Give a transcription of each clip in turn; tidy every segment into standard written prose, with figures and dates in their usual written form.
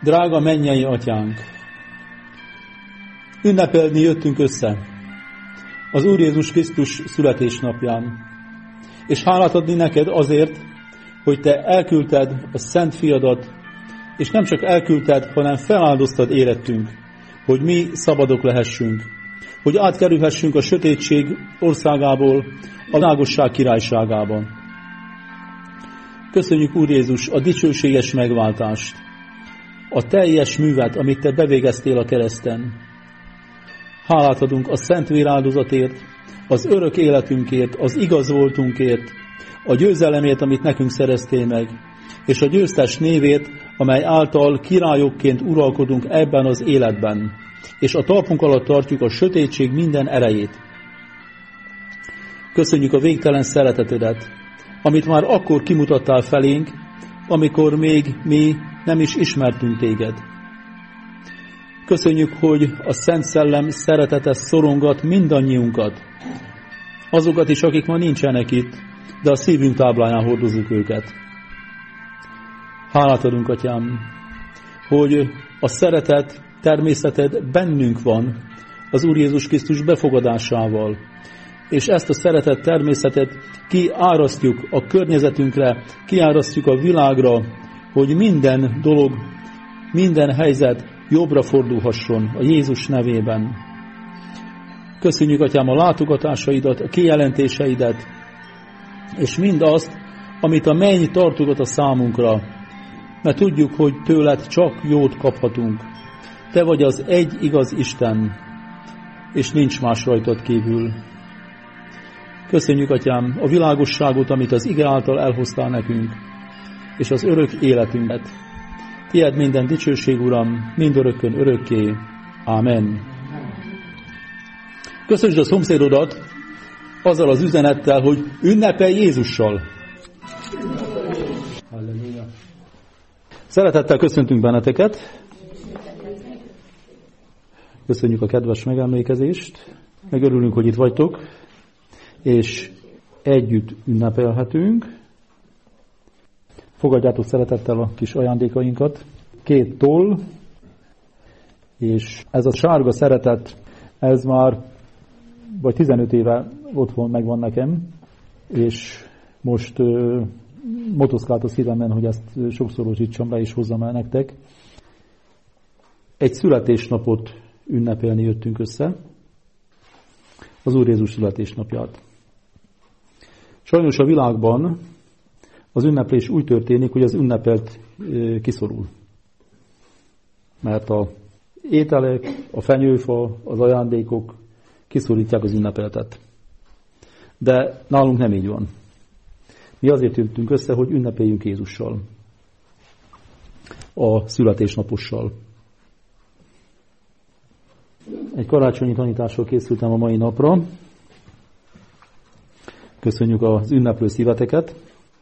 Drága mennyei atyánk, ünnepelni jöttünk össze az Úr Jézus Krisztus születésnapján, és hálát adni neked azért, hogy te elküldted a Szent Fiadat, és nem csak elküldted, hanem feláldoztad érettünk, hogy mi szabadok lehessünk, hogy átkerülhessünk a sötétség országából a világosság királyságában. Köszönjük, Úr Jézus, a dicsőséges megváltást, a teljes művet, amit te bevégeztél a kereszten. Hálát adunk a szent véráldozatért, az örök életünkért, az igaz voltunkért, a győzelemért, amit nekünk szereztél meg, és a győztes névét, amely által királyokként uralkodunk ebben az életben, és a talpunk alatt tartjuk a sötétség minden erejét. Köszönjük a végtelen szeretetedet, amit már akkor kimutattál felénk, amikor még mi nem is ismertünk téged. Köszönjük, hogy a Szent Szellem szeretete szorongat mindannyiunkat, azokat is, akik ma nincsenek itt, de a szívünk tábláján hordozzuk őket. Hálát adunk, Atyám, hogy a szeretet természeted bennünk van az Úr Jézus Krisztus befogadásával, és ezt a szeretet természetet kiárasztjuk a környezetünkre, kiárasztjuk a világra, hogy minden dolog, minden helyzet jobbra fordulhasson a Jézus nevében. Köszönjük, Atyám, a látogatásaidat, a kijelentéseidet, és mindazt, amit a menny tartogat a számunkra, mert tudjuk, hogy tőled csak jót kaphatunk. Te vagy az egy igaz Isten, és nincs más rajtad kívül. Köszönjük, Atyám, a világosságot, amit az ige által elhoztál nekünk, és az örök életünket. Tied minden dicsőség, Uram, mindörökkön örökké. Ámen. Köszönjük a szomszédodat azzal az üzenettel, hogy ünnepelj Jézussal. Halleluja. Szeretettel köszöntünk benneteket. Köszönjük a kedves megemlékezést. Megörülünk, hogy itt vagytok, és együtt ünnepelhetünk. Fogadjátok szeretettel a kis ajándékainkat. 2 toll, és ez a sárga szeretet, ez már vagy 15 éve otthon megvan nekem, és most motoszkált a szívemben, hogy ezt sokszorosítsam le és hozzam el nektek. Egy születésnapot ünnepelni jöttünk össze, az Úr Jézus születésnapját. Sajnos a világban az ünneplés úgy történik, hogy az ünnepelt kiszorul. Mert a ételek, a fenyőfa, az ajándékok kiszorítják az ünnepeltet. De nálunk nem így van. Mi azért jöttünk össze, hogy ünnepeljünk Jézussal, a születésnapossal. Egy karácsonyi tanítással készültem a mai napra. Köszönjük az ünneplő szíveteket.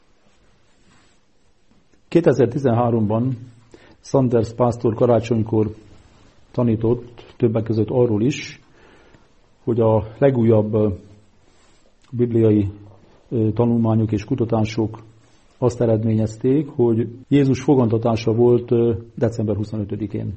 2013-ban Sanders pásztor karácsonykor tanított többek között arról is, hogy a legújabb bibliai tanulmányok és kutatások azt eredményezték, hogy Jézus fogantatása volt december 25-én.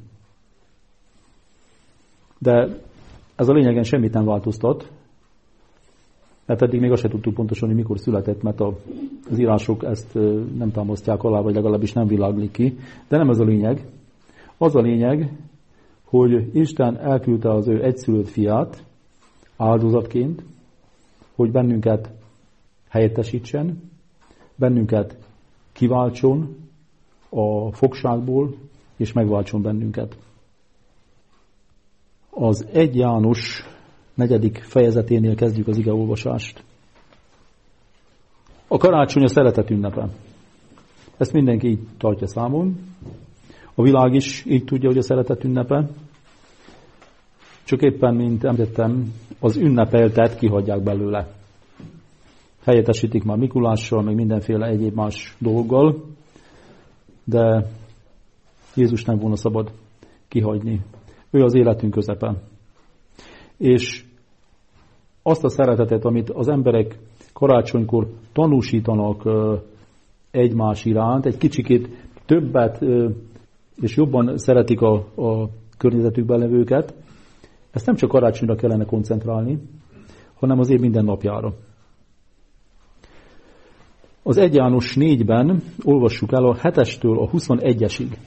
De ez a lényegen semmit nem változtat, mert eddig még azt se tudtuk pontosan, hogy mikor született, mert az írások ezt nem támasztják alá, vagy legalábbis nem világlik ki. De nem ez a lényeg. Az a lényeg, hogy Isten elküldte az ő egyszülött fiát áldozatként, hogy bennünket helyettesítsen, bennünket kiváltson a fogságból, és megváltson bennünket. Az 1 János 4. fejezeténél kezdjük az igeolvasást. A karácsony a szeretet ünnepe. Ezt mindenki így tartja számon. A világ is így tudja, hogy a szeretet ünnepe. Csak éppen, mint említettem, az ünnepeltet kihagyják belőle. Helyettesítik már Mikulással, meg mindenféle egyéb más dolggal, de Jézus nem volna szabad kihagyni. Ő az életünk közepe. És azt a szeretetet, amit az emberek karácsonykor tanúsítanak egymás iránt, egy kicsikét többet és jobban szeretik a környezetükben levőket, ezt nem csak karácsonyra kellene koncentrálni, hanem az év minden napjára. Az 1 János 4-ben olvassuk el a 7-estől a 21-esig.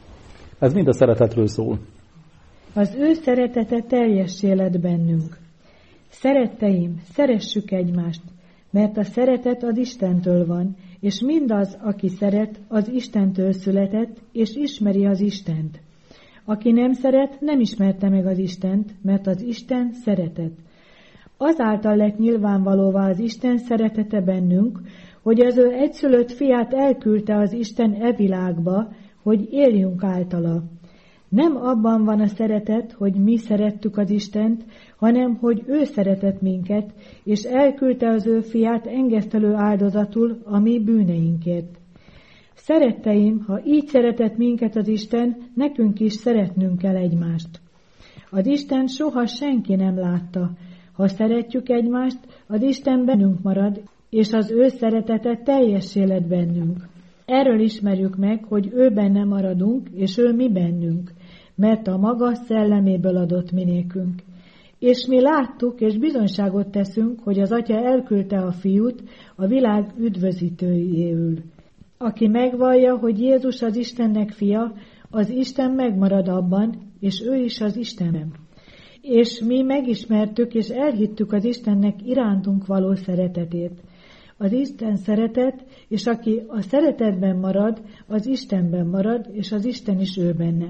Ez mind a szeretetről szól. Az ő szeretete teljessé lett bennünk. Szeretteim, szeressük egymást, mert a szeretet az Istentől van, és mindaz, aki szeret, az Istentől született, és ismeri az Istent. Aki nem szeret, nem ismerte meg az Istent, mert az Isten szeretet. Azáltal lett nyilvánvalóvá az Isten szeretete bennünk, hogy az ő egyszülött fiát elküldte az Isten e világba, hogy éljünk általa. Nem abban van a szeretet, hogy mi szerettük az Istent, hanem hogy ő szeretett minket, és elküldte az ő fiát engesztelő áldozatul a mi bűneinkért. Szeretteim, ha így szeretett minket az Isten, nekünk is szeretnünk kell egymást. Az Isten soha senki nem látta. Ha szeretjük egymást, az Isten bennünk marad, és az ő szeretete teljessé lett bennünk. Erről ismerjük meg, hogy ő benne maradunk, és ő mi bennünk, mert a maga szelleméből adott mi nékünk. És mi láttuk, és bizonyságot teszünk, hogy az Atya elküldte a Fiút a világ üdvözítőjéül. Aki megvallja, hogy Jézus az Istennek fia, az Isten megmarad abban, és ő is az Istenben. És mi megismertük, és elhittük az Istennek irántunk való szeretetét. Az Isten szeretet, és aki a szeretetben marad, az Istenben marad, és az Isten is ő benne.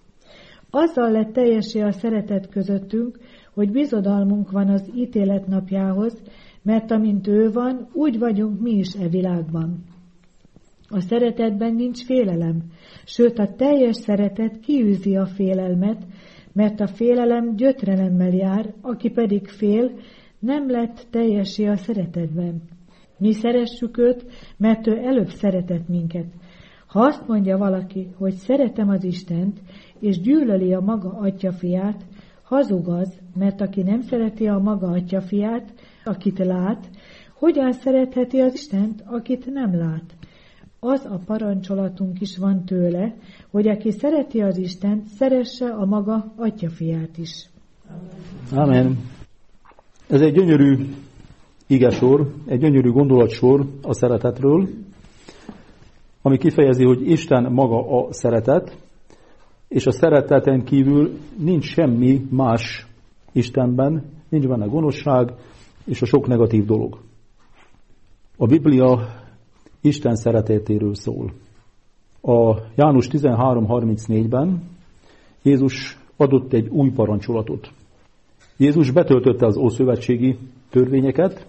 Azzal lett teljessé a szeretet közöttünk, hogy bizodalmunk van az ítélet napjához, mert amint ő van, úgy vagyunk mi is e világban. A szeretetben nincs félelem, sőt a teljes szeretet kiűzi a félelmet, mert a félelem gyötrelemmel jár, aki pedig fél, nem lett teljessé a szeretetben. Mi szeressük őt, mert ő előbb szeretett minket. Ha azt mondja valaki, hogy szeretem az Istent, és gyűlöli a maga atyafiát, hazug az, mert aki nem szereti a maga atyafiát, akit lát, hogyan szeretheti az Istent, akit nem lát? Az a parancsolatunk is van tőle, hogy aki szereti az Istent, szeresse a maga atyafiát is. Amen. Ez egy gyönyörű igesor, egy gyönyörű gondolatsor a szeretetről, ami kifejezi, hogy Isten maga a szeretet, és a szereteten kívül nincs semmi más Istenben, nincs benne gonoszság és a sok negatív dolog. A Biblia Isten szeretetéről szól. A János 13:34-ben Jézus adott egy új parancsolatot. Jézus betöltötte az ószövetségi törvényeket,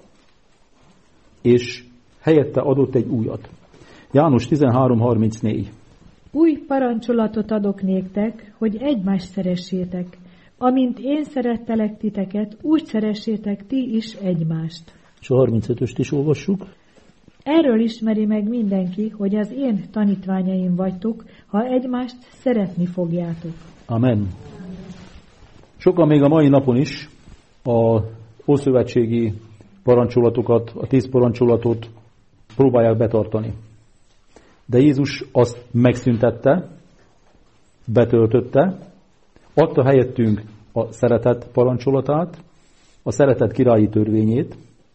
és helyette adott egy újat. János 13:34. Új parancsolatot adok néktek, hogy egymást szeressétek. Amint én szerettelek titeket, úgy szeressétek ti is egymást. És a 35-öst is olvassuk. Erről ismeri meg mindenki, hogy az én tanítványaim vagytok, ha egymást szeretni fogjátok. Amen. Sokan még a mai napon is a ószövetségi parancsolatokat, a 10 parancsolatot próbálják betartani. De Jézus azt megszüntette, betöltötte, adta helyettünk a szeretet parancsolatát, a szeretet királyi törvényét,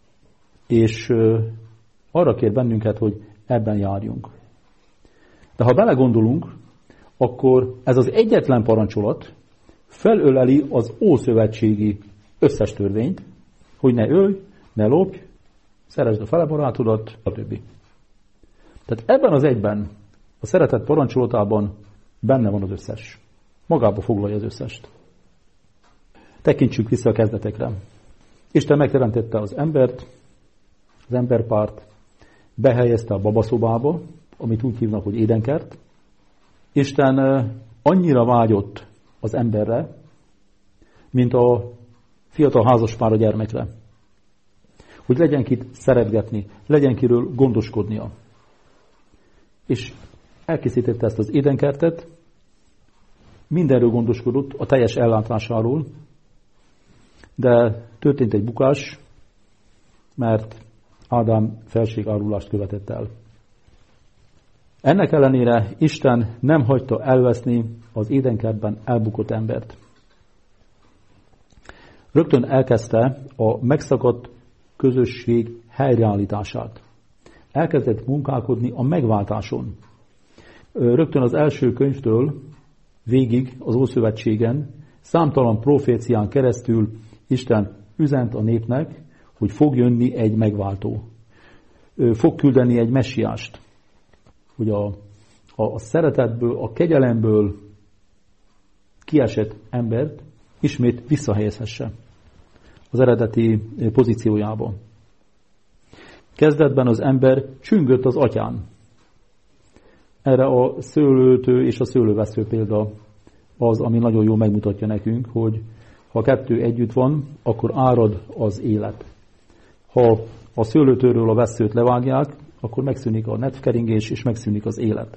és arra kér bennünket, hogy ebben járjunk. De ha belegondolunk, akkor ez az egyetlen parancsolat felöleli az ószövetségi összes törvényt, hogy ne ölj, ne lopj, szeresd a fele barátodat, stb. Tehát ebben az egyben, a szeretet parancsolatában benne van az összes. Magába foglalja az összest. Tekintsük vissza a kezdetekre. Isten megteremtette az embert, az emberpárt, behelyezte a babaszobába, amit úgy hívnak, hogy édenkert. Isten annyira vágyott az emberre, mint a fiatal házaspár a gyermekre. Hogy legyen kit szeretgetni, legyen kiről gondoskodnia. És elkészítette ezt az édenkertet, mindenről gondoskodott, a teljes ellátásáról, de történt egy bukás, mert Ádám felségárulást követett el. Ennek ellenére Isten nem hagyta elveszni az édenkertben elbukott embert. Rögtön elkezdte a megszakadt közösség helyreállítását. Elkezdett munkálkodni a megváltáson. Rögtön az első könyvtől végig az Ószövetségen számtalan profécián keresztül Isten üzent a népnek, hogy fog jönni egy megváltó. Fog küldeni egy messiást, hogy a szeretetből, a kegyelemből kiesett embert ismét visszahelyezhesse az eredeti pozíciójába. Kezdetben az ember csüngött az atyán. Erre a szőlőtő és a szőlővesző példa az, ami nagyon jól megmutatja nekünk, hogy ha a kettő együtt van, akkor árad az élet. Ha a szőlőtőről a vesszőt levágják, akkor megszűnik a nedvkeringés, és megszűnik az élet.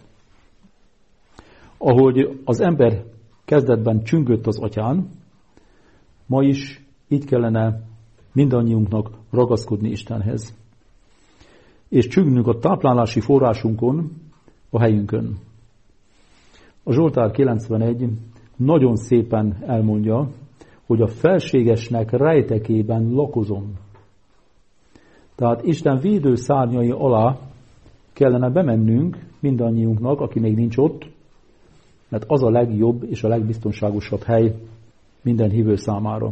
Ahogy az ember kezdetben csüngött az atyán, ma is így kellene mindannyiunknak ragaszkodni Istenhez. És csüngnünk a táplálási forrásunkon, a helyünkön. A Zsoltár 91 nagyon szépen elmondja, hogy a felségesnek rejtekében lakozom. Tehát Isten védő szárnyai alá kellene bemennünk mindannyiunknak, aki még nincs ott, mert az a legjobb és a legbiztonságosabb hely minden hívő számára.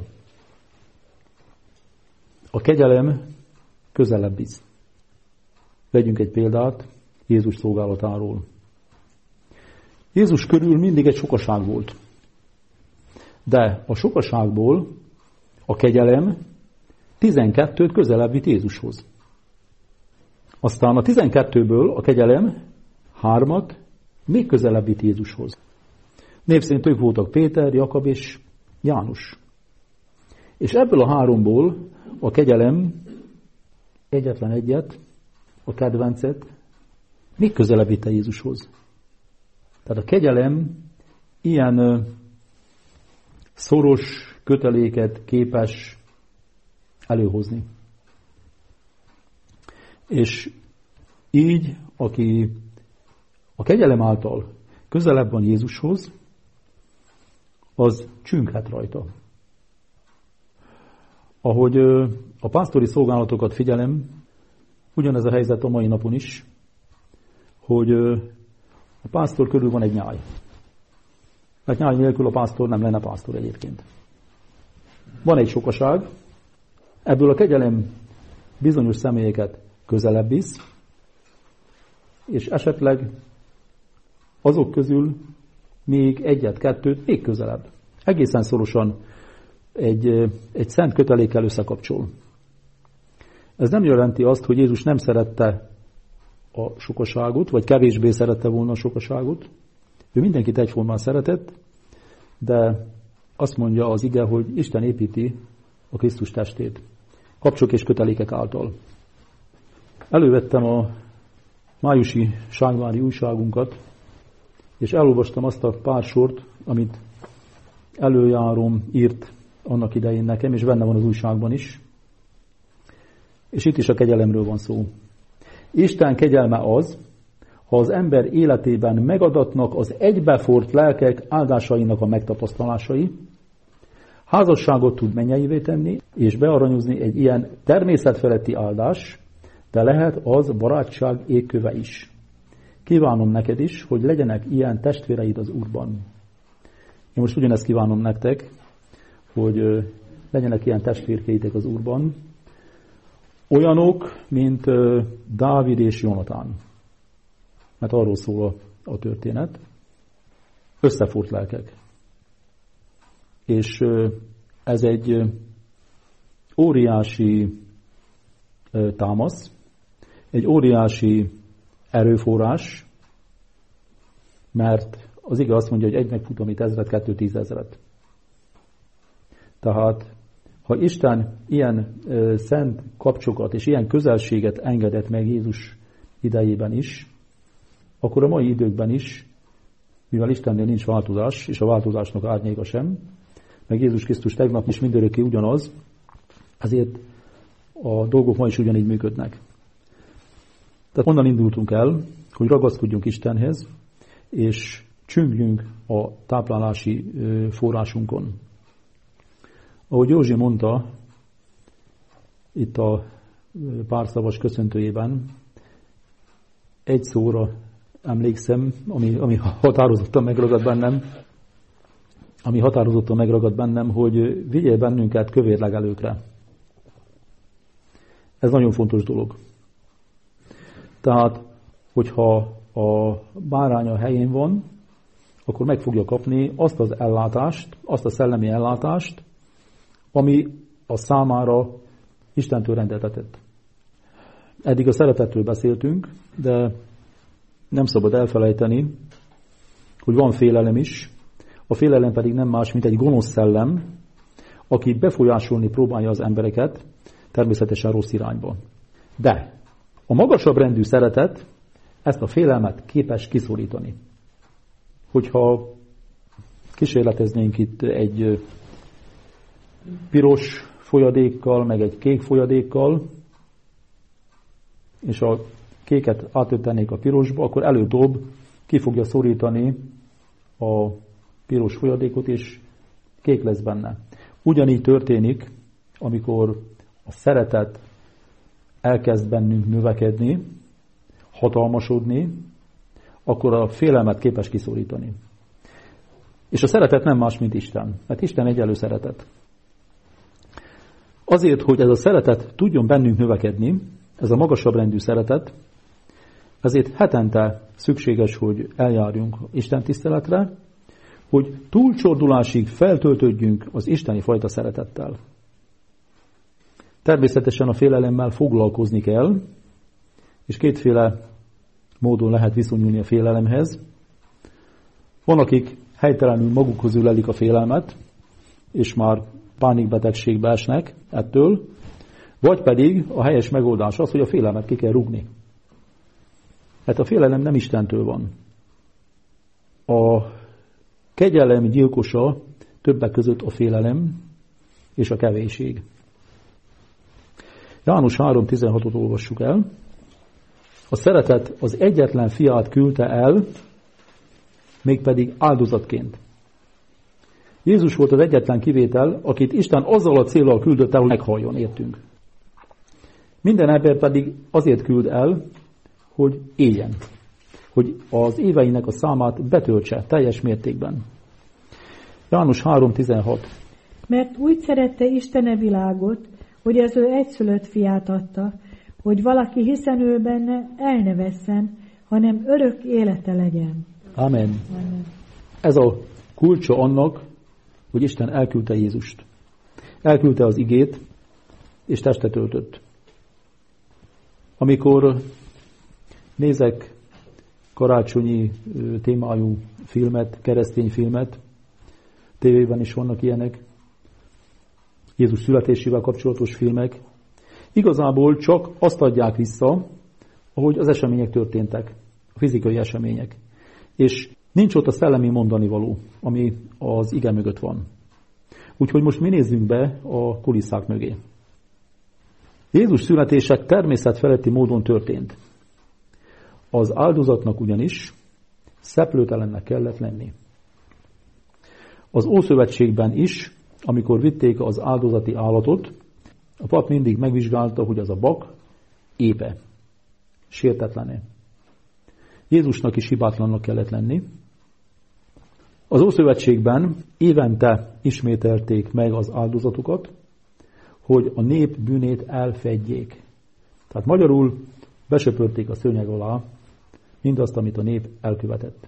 A kegyelem közelebb visz. Vegyünk egy példát Jézus szolgálatáról. Jézus körül mindig egy sokaság volt. De a sokaságból a kegyelem 12-t közelebb vitt Jézushoz. Aztán a 12-ből a kegyelem 3-at még közelebb vitt Jézushoz. Név szerint ők voltak Péter, Jakab és János. És ebből a 3-ból a kegyelem egyetlen egyet, a kedvencet még közelebb vitte Jézushoz. Tehát a kegyelem ilyen szoros köteléket képes előhozni. És így, aki a kegyelem által közelebb van Jézushoz, az csünghet rajta. Ahogy a pásztori szolgálatokat figyelem, ugyanez a helyzet a mai napon is, hogy a pásztor körül van egy nyáj. Mert nyáj nélkül a pásztor nem lenne pásztor egyébként. Van egy sokaság, ebből a kegyelem bizonyos személyeket közelebb visz, és esetleg azok közül még egyet-kettőt még közelebb. Egészen szorosan egy szent kötelékkel összekapcsol. Ez nem jelenti azt, hogy Jézus nem szerette a sokaságot, vagy kevésbé szerette volna a sokaságot. Ő mindenkit egyformán szeretett, de azt mondja az ige, hogy Isten építi a Krisztus testét. Kapcsok és kötelékek által. Elővettem a májusi ságvári újságunkat, és elolvastam azt a pár sort, amit előjárom írt annak idején nekem, és benne van az újságban is. És itt is a kegyelemről van szó. Isten kegyelme az, ha az ember életében megadatnak az egybefort lelkek áldásainak a megtapasztalásai, házasságot tud mennyeivé tenni, és bearanyozni egy ilyen természetfeletti áldás, de lehet az barátság égköve is. Kívánom neked is, hogy legyenek ilyen testvéreid az Úrban. Én most ugyanezt kívánom nektek, hogy legyenek ilyen testvérkeitek az Úrban, olyanok, mint Dávid és Jonatán. Mert arról szól a történet. Összefort lelkek. És ez egy óriási támasz, egy óriási erőforrás, mert az ige azt mondja, hogy egy megfut, amit 1000, 2 10 000. Tehát, ha Isten ilyen szent kapcsokat és ilyen közelséget engedett meg Jézus idejében is, akkor a mai időkben is, mivel Istennél nincs változás, és a változásnak árnyéka sem, meg Jézus Krisztus tegnap is mindörökké ugyanaz, ezért a dolgok ma is ugyanígy működnek. Tehát onnan indultunk el, hogy ragaszkodjunk Istenhez, és csüngjünk a táplálási forrásunkon. Ahogy Józsi mondta itt a párszavas köszöntőjében, egy szóra emlékszem, ami határozottan megragad bennem, hogy vigyél bennünket kövérlegelőkre. Ez nagyon fontos dolog. Tehát, hogyha a bárány a helyén van, akkor meg fogja kapni azt az ellátást, azt a szellemi ellátást, ami a számára Istentől rendeltetett. Eddig a szeretetről beszéltünk, de nem szabad elfelejteni, hogy van félelem is. A félelem pedig nem más, mint egy gonosz szellem, aki befolyásolni próbálja az embereket, természetesen rossz irányba. De a magasabb rendű szeretet ezt a félelmet képes kiszorítani. Hogyha kísérleteznénk itt egy piros folyadékkal, meg egy kék folyadékkal, és a kéket átöltenék a pirosba, akkor előbb-utóbb ki fogja szorítani a piros folyadékot, és kék lesz benne. Ugyanígy történik, amikor a szeretet elkezd bennünk növekedni, hatalmasodni, akkor a félelmet képes kiszorítani. És a szeretet nem más, mint Isten, mert Isten egyenlő szeretet. Azért, hogy ez a szeretet tudjon bennünk növekedni, ez a magasabb rendű szeretet, ezért hetente szükséges, hogy eljárjunk Isten tiszteletre, hogy túlcsordulásig feltöltődjünk az isteni fajta szeretettel. Természetesen a félelemmel foglalkozni kell, és kétféle módon lehet viszonyulni a félelemhez. Van, akik helytelenül magukhoz ülelik a félelmet, és már pánikbetegségbe esnek ettől, vagy pedig a helyes megoldás az, hogy a félelmet ki kell rúgni. Hát a félelem nem Istentől van. A kegyelem gyilkosa többek között a félelem és a kevéség. János 3.16-ot olvassuk el. A szeretet az egyetlen fiát küldte el, mégpedig áldozatként. Jézus volt az egyetlen kivétel, akit Isten azzal a céllal küldött el, hogy meghalljon, értünk. Minden ember pedig azért küld el, hogy éljen. Hogy az éveinek a számát betöltse teljes mértékben. János 3.16. Mert úgy szerette Isten a világot, hogy az ő egyszülött fiát adta, hogy valaki hiszen ő benne el ne vesszen, hanem örök élete legyen. Amen. Amen. Ez a kulcsa annak, hogy Isten elküldte Jézust. Elküldte az igét, és testet öltött. Amikor nézek karácsonyi témájú filmet, keresztény filmet, tévében is vannak ilyenek, Jézus születésével kapcsolatos filmek, igazából csak azt adják vissza, ahogy az események történtek, a fizikai események. És nincs ott a szellemi mondanivaló, ami az ige mögött van. Úgyhogy most mi nézzünk be a kulisszák mögé. Jézus születése természetfeletti módon történt. Az áldozatnak ugyanis szeplőtelennek kellett lenni. Az Ószövetségben is, amikor vitték az áldozati állatot, a pap mindig megvizsgálta, hogy az a bak épe, sértetlene. Jézusnak is hibátlannak kellett lenni. Az Ószövetségben évente ismételték meg az áldozatokat, hogy a nép bűnét elfedjék. Tehát magyarul besöpörték a szőnyeg alá mindazt, amit a nép elkövetett.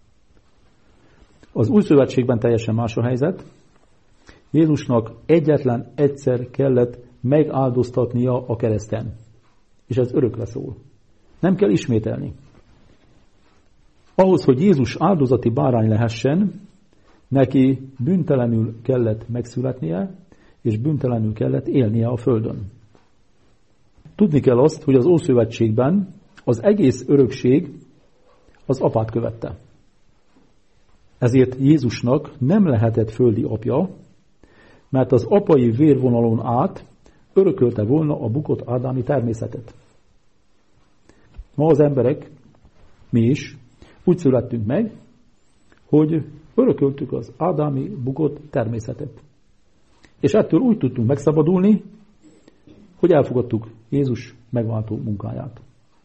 Az Új Szövetségben teljesen más a helyzet. Jézusnak egyetlen egyszer kellett megáldoztatnia a kereszten. És ez örökre szól. Nem kell ismételni. Ahhoz, hogy Jézus áldozati bárány lehessen, neki bűntelenül kellett megszületnie, és bűntelenül kellett élnie a földön. Tudni kell azt, hogy az Ószövetségben az egész örökség az apát követte. Ezért Jézusnak nem lehetett földi apja, mert az apai vérvonalon át örökölte volna a bukott ádámi természetet. Ma az emberek mi is úgy születtünk meg, hogy örököltük az ádámi bukott természetet. És ettől úgy tudtunk megszabadulni, hogy elfogadtuk Jézus megváltó munkáját.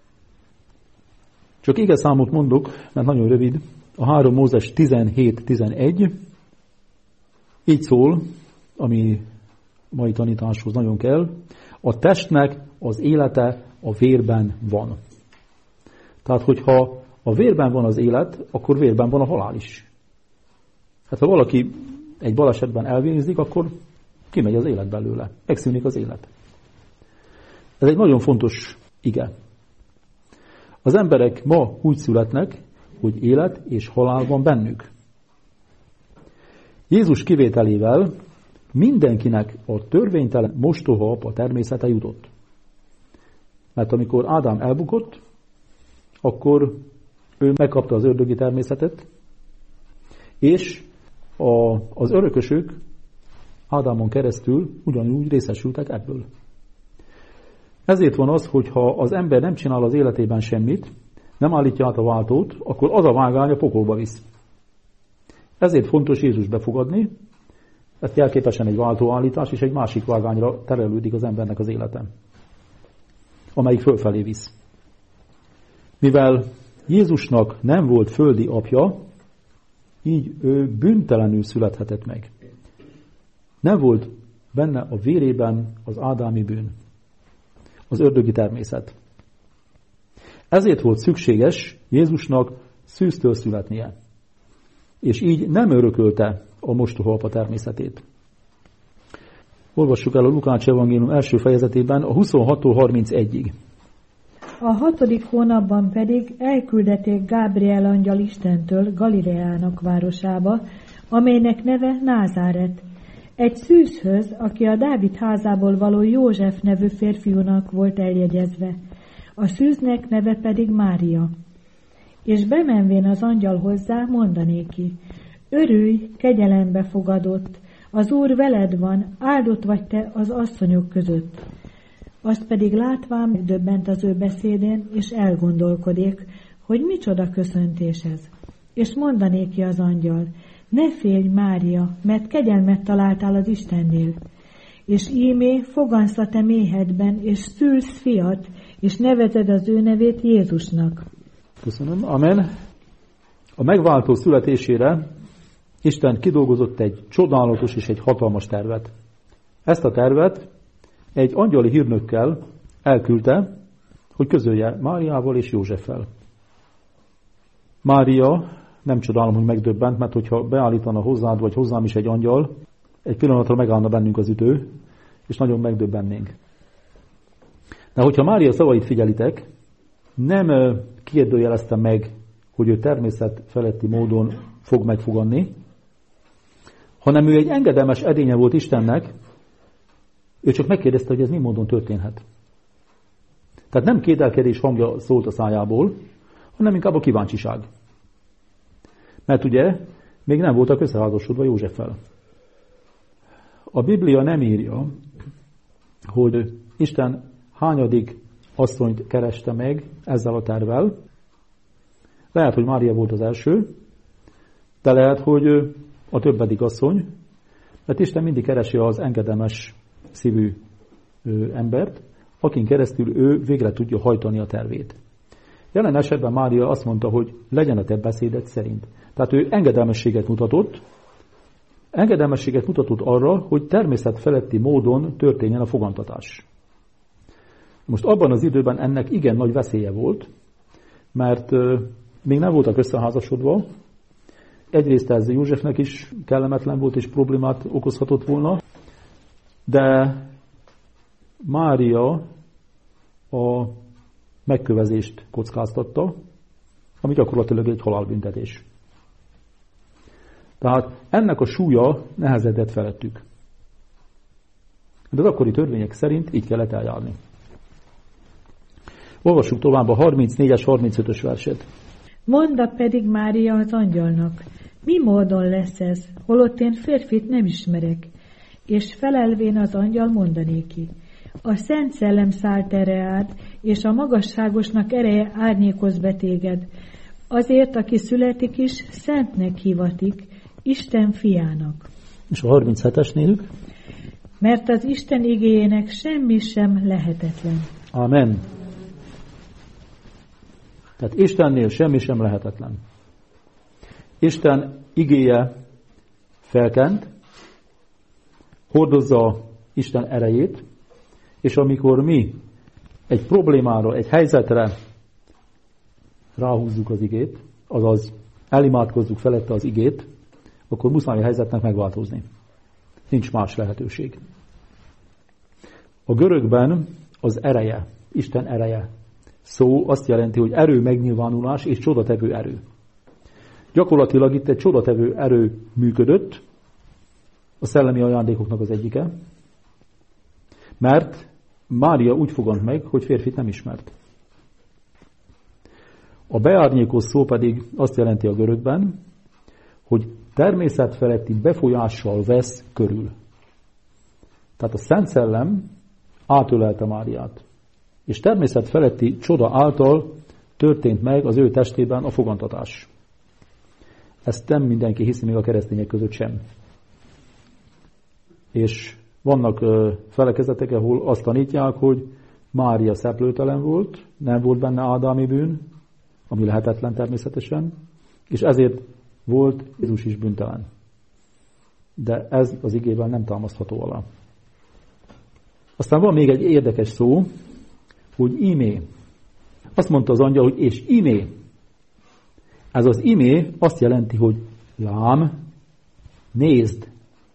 Csak ige számot mondok, mert nagyon rövid. A 3 Mózes 17-11 így szól, ami mai tanításhoz nagyon kell. A testnek az élete a vérben van. Tehát, hogyha a vérben van az élet, akkor vérben van a halál is. Hát ha valaki egy balesetben elvégzik, akkor kimegy az élet belőle. Megszűnik az élet. Ez egy nagyon fontos ige. Az emberek ma úgy születnek, hogy élet és halál van bennük. Jézus kivételével mindenkinek a törvénytelen mostoha apa természete jutott. Mert amikor Ádám elbukott, akkor ő megkapta az ördögi természetet, és az örökösök Ádámon keresztül ugyanúgy részesültek ebből. Ezért van az, hogyha az ember nem csinál az életében semmit, nem állítja át a váltót, akkor az a vágány a pokolba visz. Ezért fontos Jézus befogadni, ez jelképesen egy váltóállítás, és egy másik vágányra terelődik az embernek az élete, amelyik fölfelé visz. Mivel Jézusnak nem volt földi apja, így ő bűntelenül születhetett meg. Nem volt benne a vérében az ádámi bűn, az ördögi természet. Ezért volt szükséges Jézusnak szűztől születnie, és így nem örökölte a mostoha apa természetét. Olvassuk el a Lukács evangélium első fejezetében a 26-31-ig. A 6. hónapban pedig elküldették Gábriel angyal Istentől Galileának városába, amelynek neve Názáret, egy szűzhöz, aki a Dávid házából való József nevű férfiúnak volt eljegyezve. A szűznek neve pedig Mária. És bemenvén az angyal hozzá, mondanéki: örülj, kegyelembe fogadott, az Úr veled van, áldott vagy te az asszonyok között. Azt pedig látván megdöbbent az ő beszédén, és elgondolkodék, hogy micsoda köszöntés ez. És mondanéki az angyal: ne félj, Mária, mert kegyelmet találtál az Istennél. És ímé fogansz a te méhedben, és szülsz fiat, és nevezed az ő nevét Jézusnak. Köszönöm. Amen. A megváltó születésére Isten kidolgozott egy csodálatos és egy hatalmas tervet. Ezt a tervet egy angyali hírnökkel elküldte, hogy közölje Máriával és Józseffel. Mária, nem csodálom, hogy megdöbbent, mert hogyha beállítana hozzád, vagy hozzám is egy angyal, egy pillanatra megállna bennünk az ütő, és nagyon megdöbbennénk. De hogyha Mária szavait figyelitek, nem kérdőjelezte meg, hogy ő természet feletti módon fog megfoganni, hanem ő egy engedelmes edénye volt Istennek, ő csak megkérdezte, hogy ez mi módon történhet. Tehát nem kételkedés hangja szólt a szájából, hanem inkább a kíváncsiság. Mert ugye még nem voltak összeházasodva Józseffel. A Biblia nem írja, hogy Isten hányadik asszonyt kereste meg ezzel a tervvel. Lehet, hogy Mária volt az első, de lehet, hogy a többedik asszony, mert Isten mindig keresi az engedelmes szívű embert, akin keresztül ő végre tudja hajtani a tervét. Jelen esetben Mária azt mondta, hogy legyen a te beszédet szerint. Tehát ő engedelmességet mutatott arra, hogy természet feletti módon történjen a fogantatás. Most abban az időben ennek igen nagy veszélye volt, mert még nem voltak összeházasodva. Egyrészt ez Józsefnek is kellemetlen volt és problémát okozhatott volna, de Mária a megkövezést kockáztatta, ami gyakorlatilag egy halálbüntetés. Tehát ennek a súlya nehezedett felettük. De az akkori törvények szerint így kellett eljárni. Olvassuk tovább a 34-es, 35-ös verset. Mondta pedig Mária az angyalnak: mi módon lesz ez, holott én férfit nem ismerek? És felelvén az angyal mondanéki: a Szent Szellem szállt erre át, és a magasságosnak ereje árnyékoz be téged. Azért, aki születik is, szentnek hivatik, Isten fiának. És a 37-es nézzük. Mert az Isten igéjének semmi sem lehetetlen. Amen. Tehát Istennél semmi sem lehetetlen. Isten igéje felkent, hordozza Isten erejét, és amikor mi egy problémára, egy helyzetre ráhúzzuk az igét, azaz elimádkozzuk felette az igét, akkor muszáj a helyzetnek megváltozni. Nincs más lehetőség. A görögben az ereje, Isten ereje szó azt jelenti, hogy erő megnyilvánulás és csodatevő erő. Gyakorlatilag itt egy csodatevő erő működött, a szellemi ajándékoknak az egyike, mert Mária úgy fogant meg, hogy férfit nem ismert. A beárnyékos szó pedig azt jelenti a görögben, hogy természetfeletti befolyással vesz körül. Tehát a Szent Szellem átölelte Máriát. És természetfeletti csoda által történt meg az ő testében a fogantatás. Ezt nem mindenki hiszi, még a keresztények között sem. És vannak felekezetek, ahol azt tanítják, hogy Mária szeplőtelen volt, nem volt benne ádámi bűn, ami lehetetlen természetesen, és ezért volt Jézus is bűntelen. De ez az igében nem támasztható alá. Aztán van még egy érdekes szó, hogy ímé. Azt mondta az angyal, hogy és ímé. Ez az ímé azt jelenti, hogy lám, nézd.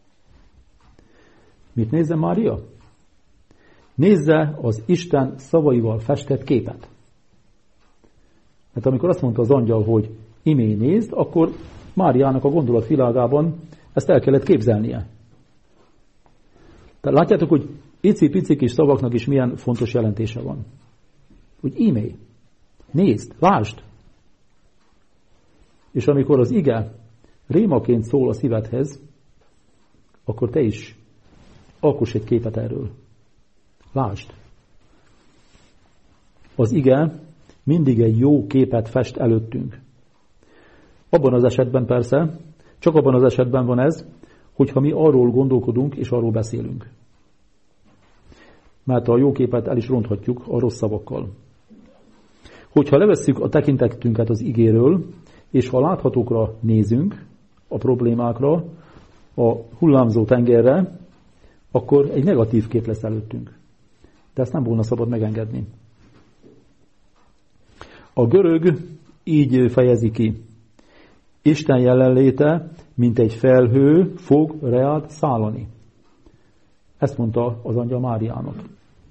Mit nézze Mária? Nézze az Isten szavaival festett képet. Mert amikor azt mondta az angyal, hogy imé nézd, akkor Máriának a gondolatvilágában ezt el kellett képzelnie. Tehát látjátok, hogy icipici kis szavaknak is milyen fontos jelentése van. Hogy ímé, nézd, lásd. És amikor az ige rémaként szól a szívedhez, akkor te is alkoss egy képet erről. Lásd. Az ige mindig egy jó képet fest előttünk. Abban az esetben persze, csak abban az esetben van ez, hogyha mi arról gondolkodunk és arról beszélünk. Mert a jó képet el is ronthatjuk a rossz szavakkal. Hogyha levesszük a tekintetünket az igéről, és ha láthatókra nézünk, a problémákra, a hullámzó tengerre, akkor egy negatív kép lesz előttünk. De ezt nem volna szabad megengedni. A görög így fejezi ki. Isten jelenléte, mint egy felhő, fog reád szállani. Ezt mondta az angyal Máriának.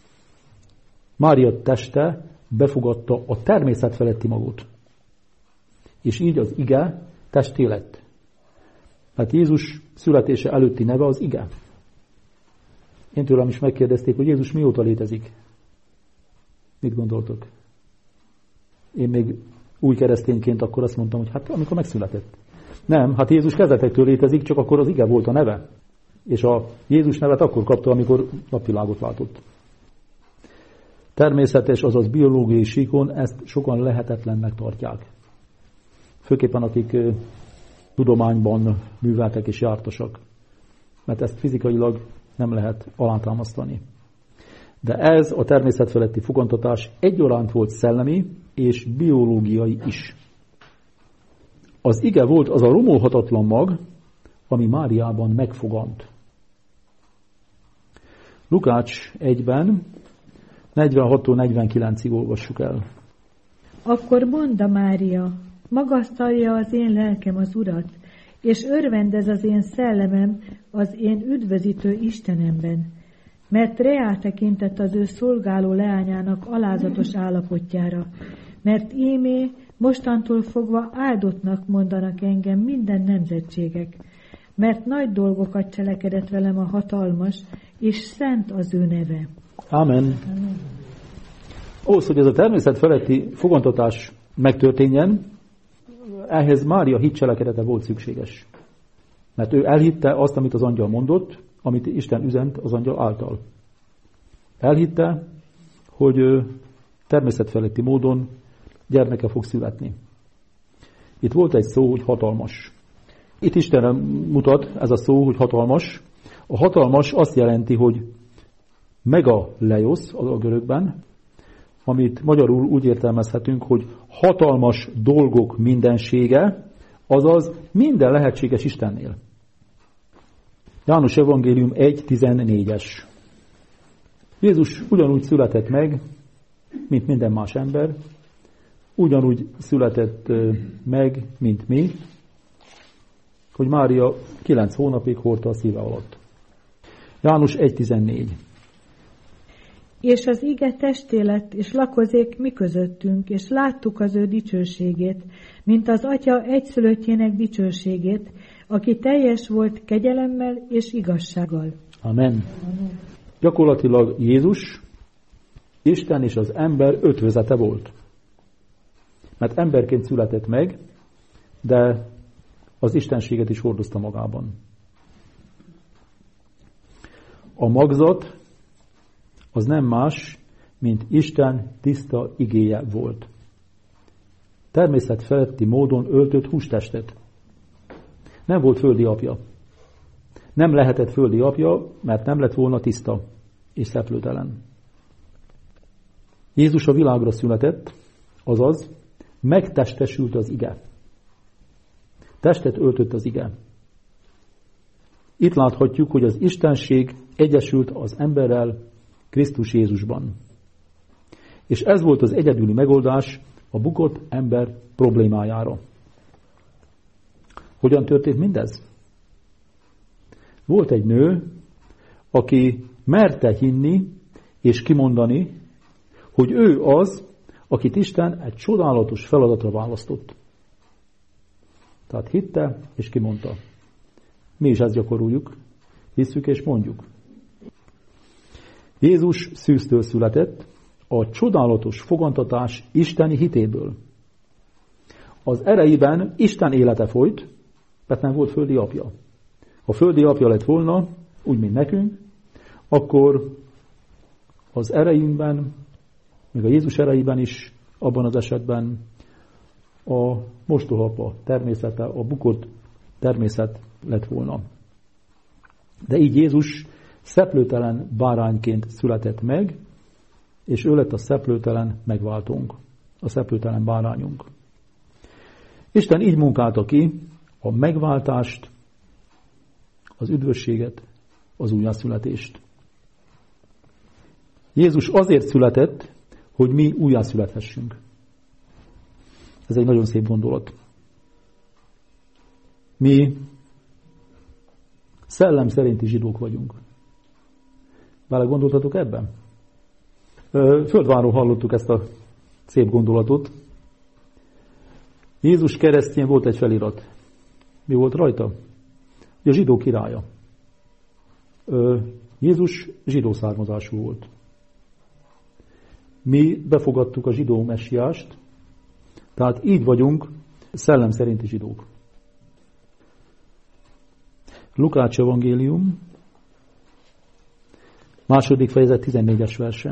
Mária teste befogadta a természet feletti magot. És így az ige testé lett. Hát Jézus születése előtti neve az ige. Én tőlem is megkérdezték, hogy Jézus mióta létezik. Mit gondoltok? Én még új keresztényként akkor azt mondtam, hogy hát amikor megszületett. Nem, hát Jézus kezdetektől létezik, csak akkor az ige volt a neve. És a Jézus nevet akkor kapta, amikor napvilágot látott. Természetes, azaz biológiai síkon ezt sokan lehetetlennek tartják. Főképpen akik tudományban műveltek és jártasak. Mert ezt fizikailag nem lehet alátámasztani. De ez a természetfeletti fogantatás egyaránt volt szellemi és biológiai is. Az ige volt az a romolhatatlan mag, ami Máriában megfogant. Lukács 1-ben 46-tól 49-ig olvassuk el. Akkor mondta Mária, magasztalja az én lelkem az Urat, és örvendez az én szellemem az én üdvözítő Istenemben, mert reáltekintett az ő szolgáló leányának alázatos állapotjára, mert ímé mostantól fogva áldottnak mondanak engem minden nemzetségek, mert nagy dolgokat cselekedett velem a hatalmas, és szent az ő neve. Amen. Ahhoz, hogy ez a természet feletti fogantatás megtörténjen, ehhez Mária hitcselekedete volt szükséges. Mert ő elhitte azt, amit az angyal mondott, amit Isten üzent az angyal által. Elhitte, hogy természetfeletti módon gyermeke fog születni. Itt volt egy szó, hogy hatalmas. Itt Istenre mutat ez a szó, hogy hatalmas. A hatalmas azt jelenti, hogy megaleiosz a görögben, amit magyarul úgy értelmezhetünk, hogy hatalmas dolgok mindensége, azaz minden lehetséges Istennél. János Evangélium 1.14-es. Jézus ugyanúgy született meg, mint minden más ember, ugyanúgy született meg, mint mi, hogy Mária 9 hónapig hordta a szíve alatt. János 1.14. És az ige testé lett, és lakozék mi közöttünk, és láttuk az ő dicsőségét, mint az Atya egyszülöttjének dicsőségét, aki teljes volt kegyelemmel és igazsággal. Amen. Gyakorlatilag Jézus, Isten és az ember ötvözete volt. Mert emberként született meg, de az istenséget is hordozta magában. A magzat az nem más, mint Isten tiszta igéje volt. Természet feletti módon öltött hústestet. Nem volt földi apja. Nem lehetett földi apja, mert nem lett volna tiszta és szeplőtelen. Jézus a világra született, azaz megtestesült az ige. Testet öltött az ige. Itt láthatjuk, hogy az istenség egyesült az emberrel Krisztus Jézusban. És ez volt az egyedüli megoldás a bukott ember problémájára. Hogyan történt mindez? Volt egy nő, aki merte hinni és kimondani, hogy ő az, akit Isten egy csodálatos feladatra választott. Tehát hitte és kimondta. Mi is ezt gyakoroljuk, hisszük és mondjuk. Jézus szűztől született, a csodálatos fogantatás isteni hitéből. Az erejében Isten élete folyt, mert nem volt földi apja. Ha földi apja lett volna, úgy, mint nekünk, akkor az erejünkben, még a Jézus erejében is, abban az esetben a mostohapa természete, a bukott természet lett volna. De így Jézus szeplőtelen bárányként született meg, és ő lett a szeplőtelen megváltónk, a szeplőtelen bárányunk. Isten így munkálta ki a megváltást, az üdvösséget, az újjászületést. Jézus azért született, hogy mi újjászülethessünk. Ez egy nagyon szép gondolat. Mi szellem szerinti zsidók vagyunk. Bele gondoltatok ebben? Földváról hallottuk ezt a szép gondolatot. Jézus keresztjén volt egy felirat. Mi volt rajta? A zsidó királya. Jézus zsidó származású volt. Mi befogadtuk a zsidó messiást, tehát így vagyunk szellem szerinti zsidók. Lukács evangélium, 2. fejezet 14-es verse.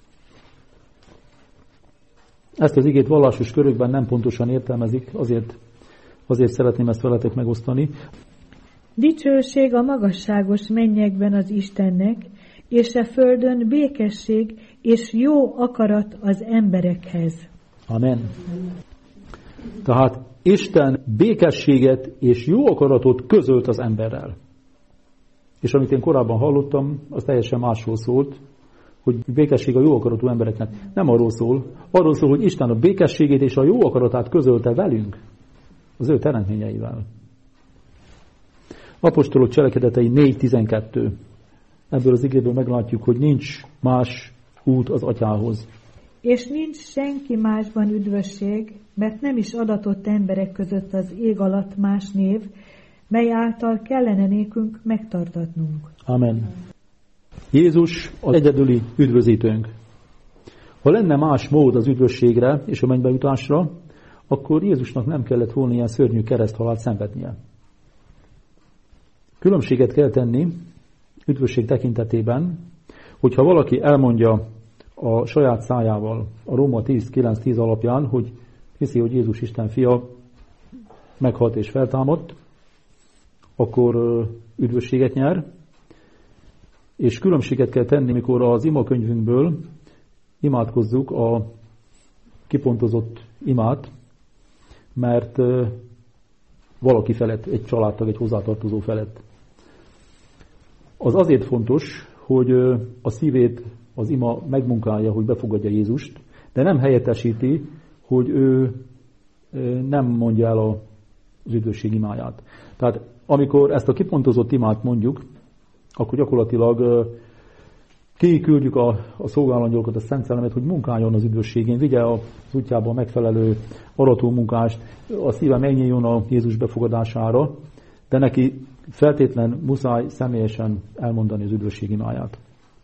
Ezt az igét vallásos körökben nem pontosan értelmezik, azért szeretném ezt veletek megosztani. Dicsőség a magasságos mennyekben az Istennek, és a földön békesség és jó akarat az emberekhez. Amen. Tehát Isten békességet és jó akaratot közölt az emberrel. És amit én korábban hallottam, az teljesen másról szólt, hogy békesség a jó akaratú embereknek. Nem arról szól, hogy Isten a békességét és a jó akaratát közölte velünk, az ő teremtményeivel. Apostolok cselekedetei 4.12. Ebből az igéből meglátjuk, hogy nincs más út az Atyához. És nincs senki másban üdvösség, mert nem is adatott emberek között az ég alatt más név, mely által kellene nékünk megtartatnunk. Amen. Jézus az egyedüli üdvözítőnk. Ha lenne más mód az üdvösségre és a mennybe jutásra, akkor Jézusnak nem kellett volna ilyen szörnyű kereszthalált szenvednie. Különbséget kell tenni üdvösség tekintetében, hogyha valaki elmondja a saját szájával, a Róma 10:9-10 alapján, hogy hiszi, hogy Jézus Isten fia meghalt és feltámadt, akkor üdvösséget nyer, és különbséget kell tenni, mikor az imakönyvünkből imádkozzuk a kipontozott imát, mert valaki felett, egy családtag, egy hozzátartozó felett. Az azért fontos, hogy a szívét az ima megmunkálja, hogy befogadja Jézust, de nem helyettesíti, hogy ő nem mondja el az üdvösség imáját. Tehát amikor ezt a kipontozott imát mondjuk, akkor gyakorlatilag kiküldjük a szolgálangyalokat, a Szent Szellemet, hogy munkáljon az üdvösségén, vigye az útjában megfelelő aratómunkást, a szíve megnyíljon a Jézus befogadására, de neki feltétlen muszáj személyesen elmondani az üdvösség imáját.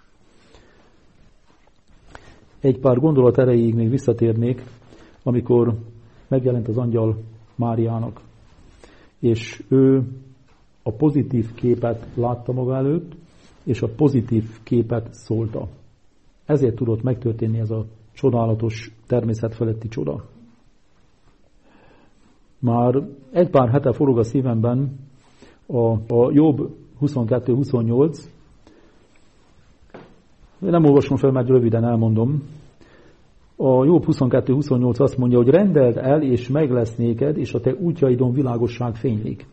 Egy pár gondolat erejéig még visszatérnék, amikor megjelent az angyal Máriának, és ő a pozitív képet látta maga előtt, és a pozitív képet szólta. Ezért tudott megtörténni ez a csodálatos természetfeletti csoda. Már egy pár hete forog a szívemben a Jobb 22-28. Nem olvasom fel, mert röviden elmondom. A Jobb 22-28 azt mondja, hogy rendeld el, és meg lesz néked, és a te útjaidon világosság fénylik.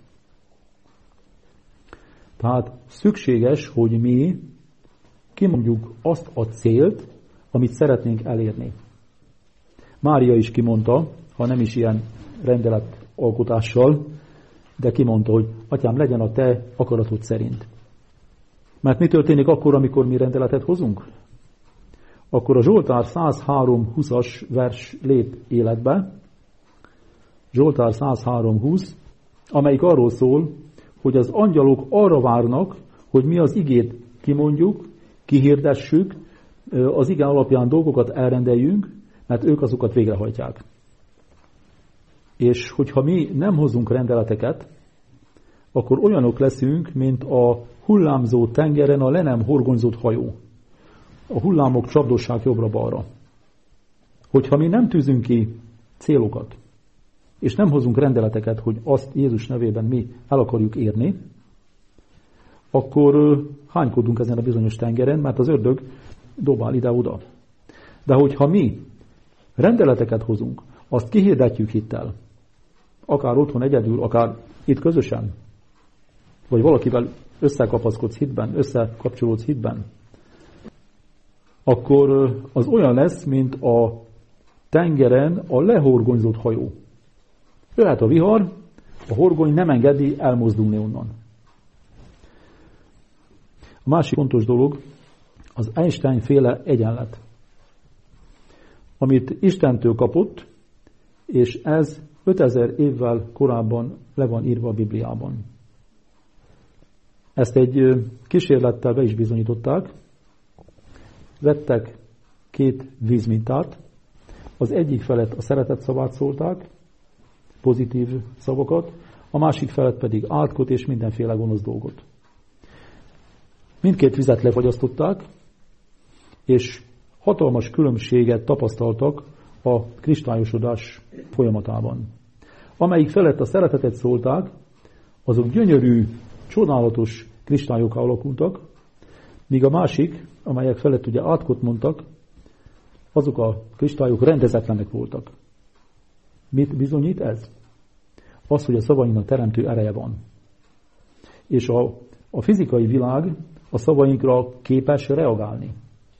Tehát szükséges, hogy mi kimondjuk azt a célt, amit szeretnénk elérni. Mária is kimondta, ha nem is ilyen rendeletalkotással, de kimondta, hogy Atyám, legyen a te akaratod szerint. Mert mi történik akkor, amikor mi rendeletet hozunk? Akkor a Zsoltár 103:20-as vers lép életbe. Zsoltár 103:20, amelyik arról szól, hogy az angyalok arra várnak, hogy mi az igét kimondjuk, kihirdessük, az ige alapján dolgokat elrendeljünk, mert ők azokat végrehajtják. És hogyha mi nem hozunk rendeleteket, akkor olyanok leszünk, mint a hullámzó tengeren a le nem horgonyzott hajó. A hullámok csapdossák jobbra-balra. Hogyha mi nem tűzünk ki célokat, és nem hozunk rendeleteket, hogy azt Jézus nevében mi el akarjuk érni, akkor hánykodunk ezen a bizonyos tengeren, mert az ördög dobál ide-oda. De hogyha mi rendeleteket hozunk, azt kihirdetjük hittel, akár otthon egyedül, akár itt közösen, vagy valakivel összekapaszkodsz hitben, összekapcsolódsz hitben, akkor az olyan lesz, mint a tengeren a lehorgonyzott hajó. Jöhet a vihar, a horgony nem engedi elmozdulni onnan. A másik fontos dolog az Einstein-féle egyenlet, amit Istentől kapott, és ez 5000 évvel korábban le van írva a Bibliában. Ezt egy kísérlettel be is bizonyították. Vettek 2 vízmintát, az egyik felett a szeretet szavát szólták, pozitív szavakat, a másik felett pedig átkot és mindenféle gonosz dolgot. Mindkét vizet lefagyasztották, és hatalmas különbséget tapasztaltak a kristályosodás folyamatában. Amelyik felett a szeretetet szólták, azok gyönyörű, csodálatos kristályok alakultak, míg a másik, amelyek felett ugye átkot mondtak, azok a kristályok rendezetlenek voltak. Mit bizonyít ez? Az, hogy a szavainknak teremtő ereje van. És a fizikai világ a szavainkra képes reagálni.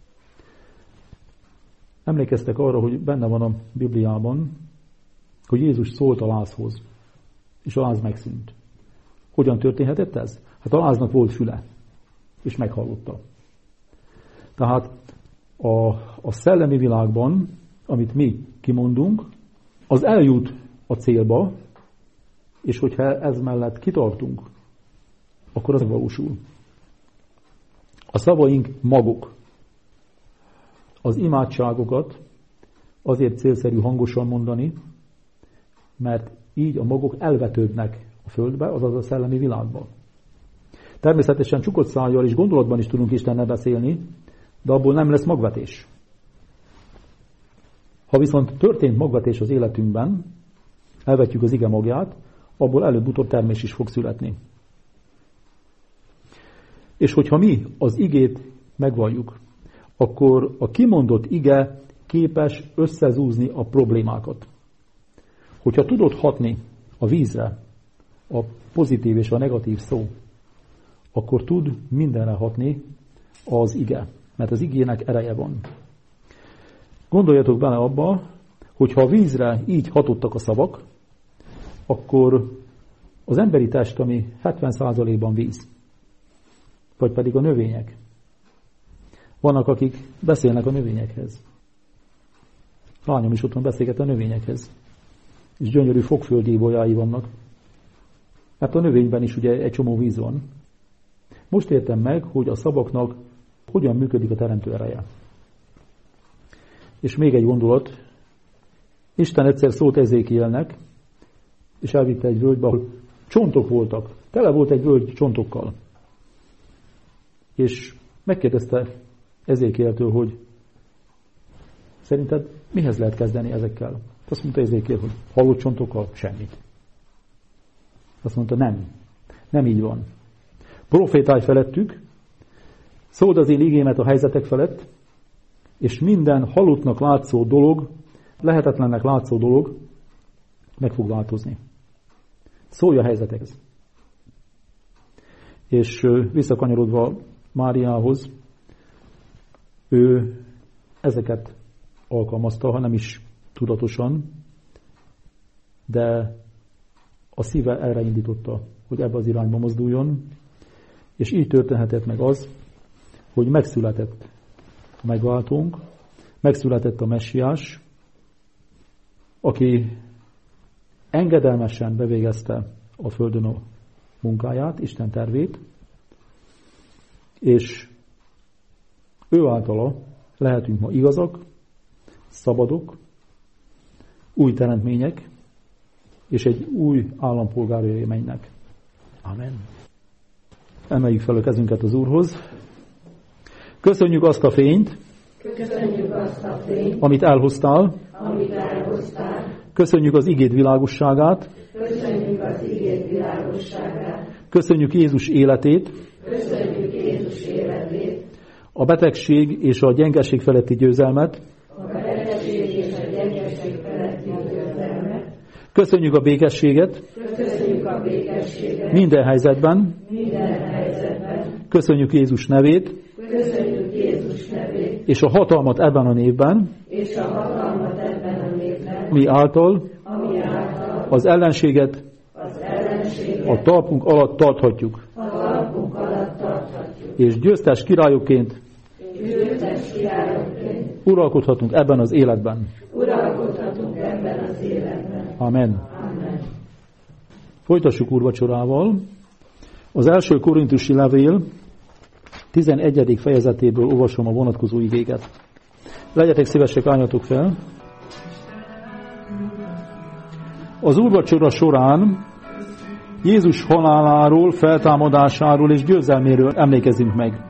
Emlékeztek arra, hogy benne van a Bibliában, hogy Jézus szólt a lázhoz, és a láz megszűnt. Hogyan történhetett ez? Hát a láznak volt füle, és meghallotta. Tehát a szellemi világban, amit mi kimondunk, az eljut a célba, és hogyha ez mellett kitartunk, akkor az valósul. A szavaink magok. Az imádságokat azért célszerű hangosan mondani, mert így a magok elvetődnek a földbe, azaz a szellemi világba. Természetesen csukott szájjal és gondolatban is tudunk Istennel beszélni, de abból nem lesz magvetés. Ha viszont történt magvetés az életünkben, elvetjük az ige magját, abból előbb-utóbb termés is fog születni. És hogyha mi az igét megvalljuk, akkor a kimondott ige képes összezúzni a problémákat. Hogyha tudod hatni a vízre, a pozitív és a negatív szó, akkor tud mindenre hatni az ige, mert az igének ereje van. Gondoljatok bele abba, hogy ha a vízre így hatottak a szavak, akkor az emberi test, ami 70%-ban víz, vagy pedig a növények. Vannak, akik beszélnek a növényekhez. Lányom is otthon beszélget a növényekhez. És gyönyörű fogföldíbolyái vannak. Hát a növényben is ugye egy csomó víz van. Most értem meg, hogy a szavaknak hogyan működik a teremtő ereje. És még egy gondolat. Isten egyszer szólt Ezékielnek, és elvitte egy völgybe, ahol csontok voltak. Tele volt egy völgy csontokkal. És megkérdezte Ezékieltől, hogy szerinted mihez lehet kezdeni ezekkel? Azt mondta Ezékiel, hogy halott csontokkal semmit. Azt mondta, nem így van. Profétálj felettük, szóld az én igémet a helyzetek felett, és minden halottnak látszó dolog, lehetetlennek látszó dolog meg fog változni. Szólj a helyzetekhez. És visszakanyarodva Máriához, ő ezeket alkalmazta, ha nem is tudatosan, de a szíve erre indította, hogy ebbe az irányba mozduljon, és így történhetett meg az, hogy megszületett a megváltónk, megszületett a messiás, aki engedelmesen bevégezte a földön a munkáját, Isten tervét, és ő általa lehetünk ma igazak, szabadok, új teremtmények, és egy új állampolgárai mennek. Amen. Emeljük fel a kezünket az Úrhoz. Köszönjük azt a fényt, amit elhoztál. Köszönjük az igéd világosságát. Köszönjük Jézus életét. A betegség és a gyengeség feletti győzelmet. Köszönjük a békességet. Minden helyzetben. Köszönjük Jézus nevét. És a hatalmat ebben a névben. Mi által az ellenséget a talpunk alatt tarthatjuk. És győztes királyokként uralkodhatunk ebben az életben. Amen. Folytassuk úrvacsorával. Az első korintusi levél 11. fejezetéből olvasom a vonatkozó igéket. Legyetek szívesek, álljatok fel. Az úrvacsora során Jézus haláláról, feltámadásáról és győzelméről emlékezünk meg.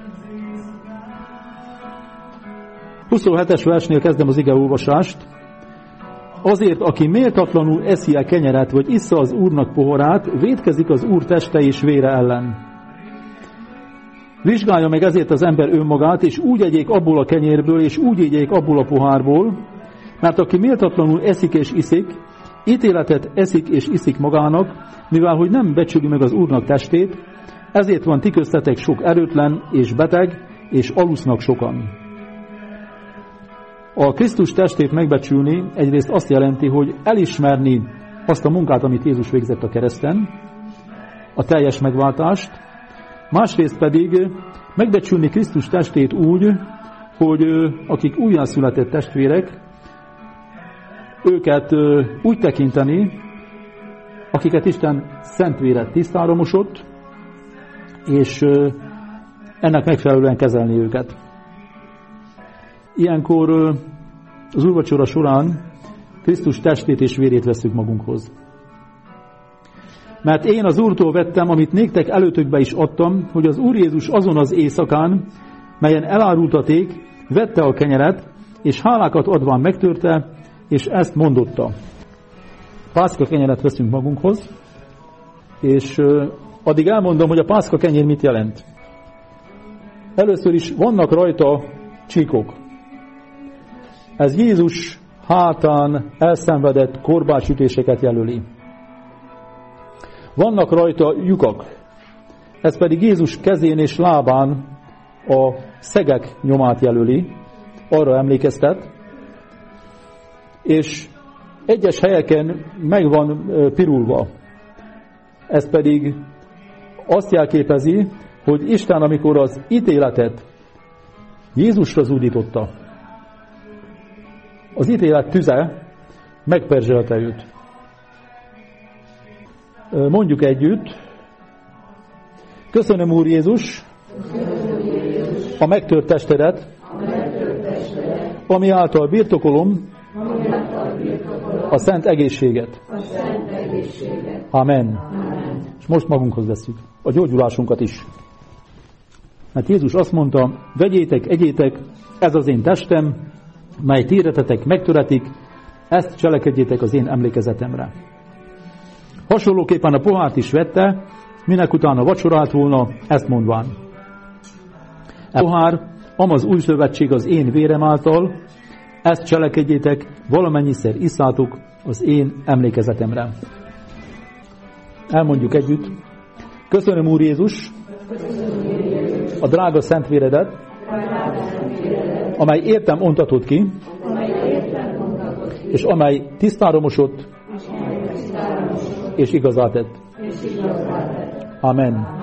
27-es versnél kezdem az igeolvasást. Azért, aki méltatlanul eszi a kenyeret, vagy issza az Úrnak pohorát, vétkezik az Úr teste és vére ellen. Vizsgálja meg ezért az ember önmagát, és úgy egyék abból a kenyérből, és úgy egyék abból a pohárból, mert aki méltatlanul eszik és iszik, ítéletet eszik és iszik magának, mivel hogy nem becsüli meg az Úrnak testét, ezért van ti köztetek sok erőtlen és beteg, és alusznak sokan. A Krisztus testét megbecsülni egyrészt azt jelenti, hogy elismerni azt a munkát, amit Jézus végzett a kereszten, a teljes megváltást, másrészt pedig megbecsülni Krisztus testét úgy, hogy akik újjászületett testvérek, őket úgy tekinteni, akiket Isten szent vére tisztára mosott, és ennek megfelelően kezelni őket. Ilyenkor az úrvacsora során Krisztus testét és vérét vesszük magunkhoz. Mert én az Úrtól vettem, amit néktek előtökbe is adtam, hogy az Úr Jézus azon az éjszakán, melyen elárultaték, vette a kenyeret, és hálákat adván megtörte, és ezt mondotta. Pászka kenyeret veszünk magunkhoz, és addig elmondom, hogy a pászka kenyér mit jelent. Először is vannak rajta csíkok. Ez Jézus hátán elszenvedett korbácsütéseket jelöli. Vannak rajta lyukak. Ez pedig Jézus kezén és lábán a szegek nyomát jelöli, arra emlékeztet, és egyes helyeken meg van pirulva. Ez pedig azt jelképezi, hogy Isten, amikor az ítéletet Jézusra zúdította, az ítélet tüze megperzselte őt. Mondjuk együtt: köszönöm, Úr Jézus, a megtört testedet, ami által birtokolom a szent egészséget. Amen. És most magunkhoz vesszük a gyógyulásunkat is. Mert Jézus azt mondta: vegyétek, egyétek, ez az én testem, mely téretetek megtöretik, ezt cselekedjétek az én emlékezetemre. Hasonlóképpen a pohárt is vette, minek utána vacsorált volna, ezt mondván: a pohár, amaz új szövetség az én vérem által, ezt cselekedjétek, valamennyiszer isszátok az én emlékezetemre. Elmondjuk együtt: köszönöm, Úr Jézus, a drága szent véredet, amely értem ontatott ki, és amely tisztára mosott, és igazá tett. Amen.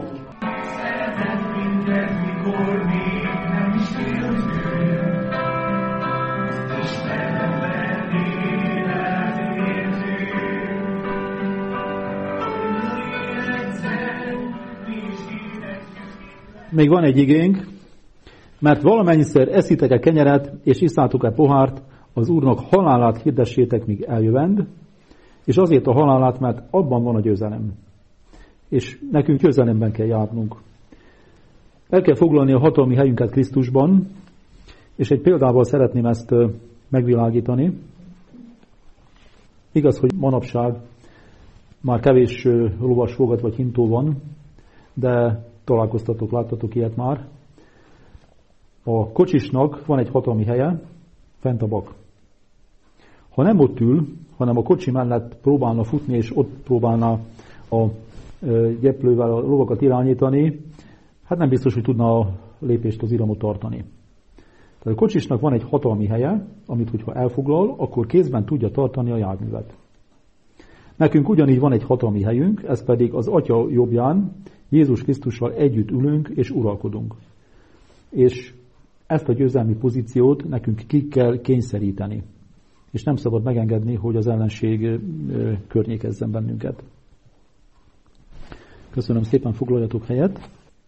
Még van egy igénk, mert valamennyiszer eszitek-e kenyeret, és isszátok-e pohárt, az Úrnak halálát hirdessétek, míg eljövend, és azért a halálát, mert abban van a győzelem. És nekünk győzelemben kell járnunk. El kell foglalni a hatalmi helyünket Krisztusban, és egy példával szeretném ezt megvilágítani. Igaz, hogy manapság már kevés lovas fogat vagy hintó van, de találkoztatok, láttatok ilyet már. A kocsisnak van egy hatalmi helye, fent a bak. Ha nem ott ül, hanem a kocsi mellett próbálna futni, és ott próbálna a gyeplővel a lovakat irányítani, hát nem biztos, hogy tudna a lépést, az iramot tartani. Tehát a kocsisnak van egy hatalmi helye, amit hogyha elfoglal, akkor kézben tudja tartani a járművet. Nekünk ugyanígy van egy hatalmi helyünk, ez pedig az Atya jobbján, Jézus Krisztussal együtt ülünk és uralkodunk. És ezt a győzelmi pozíciót nekünk ki kell kényszeríteni. És nem szabad megengedni, hogy az ellenség környékezzen bennünket. Köszönöm szépen, foglaljatok helyet.